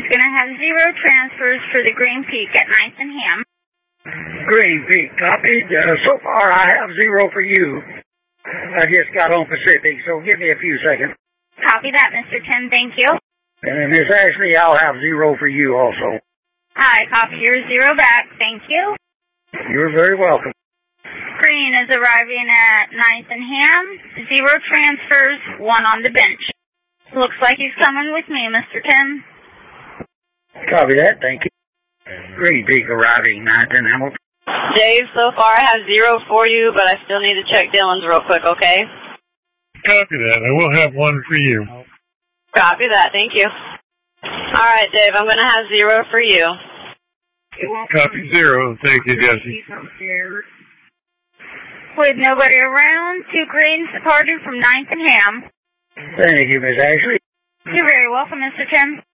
going to have 0 transfers for the Green Peak at Ninth and Ham. Green Peak, copied. So far, I have 0 for you. I just got on Pacific, so give me a few seconds. Copy that, Mr. Tim. Thank you. And Miss Ashley, I'll have 0 for you also. Hi, copy your 0 back. Thank you. You're very welcome. Green is arriving at Ninth and Ham. 0 transfers, 1 on the bench. Looks like he's coming with me, Mr. Tim. Copy that. Thank you. Green Peak arriving, Ninth and Hamilton. Dave, so far I have 0 for you, but I still need to check Dylan's real quick, okay? Copy that. I will have 1 for you. Copy that. Thank you. All right, Dave, I'm going to have 0 for you. Copy 0. Thank you, Jesse. With nobody around, 2 Greens departing from Ninth and Ham. Thank you, Miss Ashley. You're very welcome, Mr. Tim.